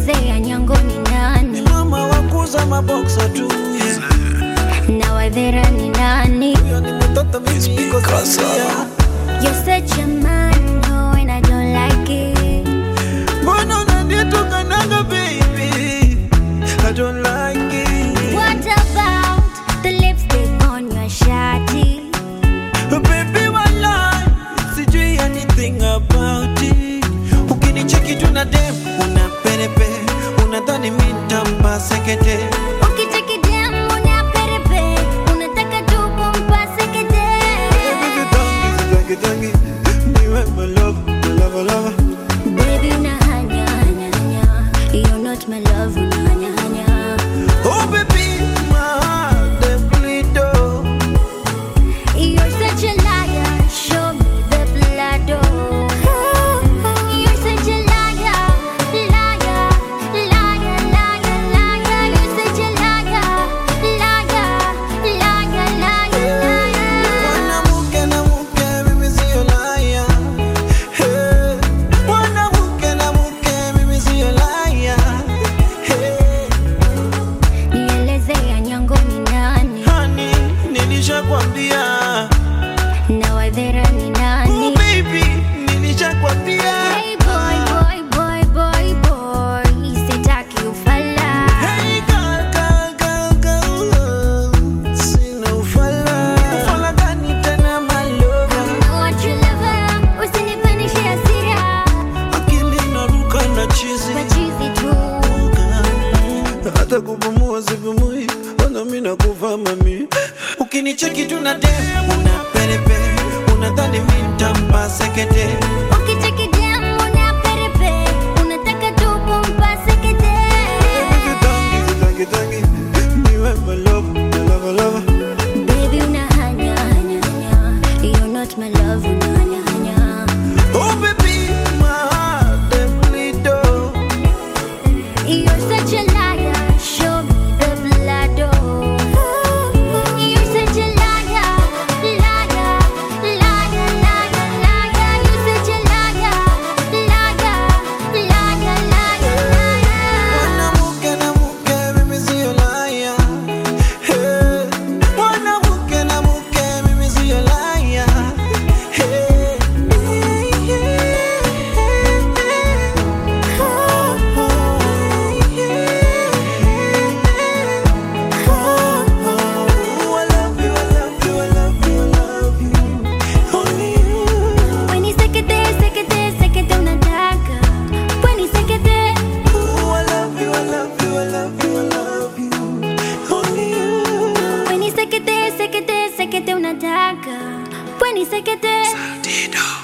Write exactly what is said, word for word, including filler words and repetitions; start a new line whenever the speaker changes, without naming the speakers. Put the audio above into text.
Nieleze Anyango ni nani?
Ni mama wakuza maboksa tu, yeah.
Na Wadhera ni nani?
Huyo ni mtoto mimi iko Sambia.
You're such a man, no, and I don't like it.
Mbona unanitoka nanga baby? I don't like it.
What about the lipstick on your shawty?
Baby walai, sijui anything about it. Ukinicheki tu na dem, una perepe, unadhani mimi nitampa sekete.
Ukicheki dem una perepe, unataka tu kumpa sekete.
Baby tangi, tangi, niwe my love, my love, love.
Baby una hanya, hanya, hanya. You're not my love, una hanya, hanya.
Oh baby, my heart dem bleed oh.
You're such a liar, show me the blood oh. You're such a liar, liar, liar, liar, liar. You're such a liar, liar, liar, liar, liar.
Mwanamke na mke mimi sio liar. Hey. Mwanamke na mke mimi sio liar. Hey.
Nieleze Anyango ni nani?
Honey, nilishakwambia.
Na Wadhera ni
Oh
nani?
baby, nilishakwambia.
Hey boy, boy, boy, boy, boy. Sitaki ufala.
Hey girl, girl, girl, girl. Sina ufala. Ufala gani tena my lover?
I want your lover, usinipanishe hasira.
Akili inaruka na chizi.
Machizi tu.
Hata kupumua sipumui, ona mimi nakufa mami. Ukinicheki tu na dem, una perepe, unadhani mimi nitampa sekete.
Ukicheki dem una perepe, unataka tu kumpa sekete.
Baby tangi, tangi, tangi, niwe my love, my love, love.
Baby una hanya, hanya, hanya. You're not my love, una hanya, hanya.
Oh baby, my heart dem bleed oh.
You're such a liar, show me the blood oh. You're such a liar, liar, liar, liar, liar. You're such a liar, liar, liar, liar, liar.
Mwanamke na mke mimi sio liar. Hey. Mwanamke na mke mimi sio liar. Hey. Oh, I love you, I love you, I love you, I love you. Only you.
When you sekete, sekete, sekete unataka. When you sekete,
Oh, I love you, I love you, I love you, I love you. Only you.
when you sekete, sekete, sekete unataka. When you sekete.
Dido.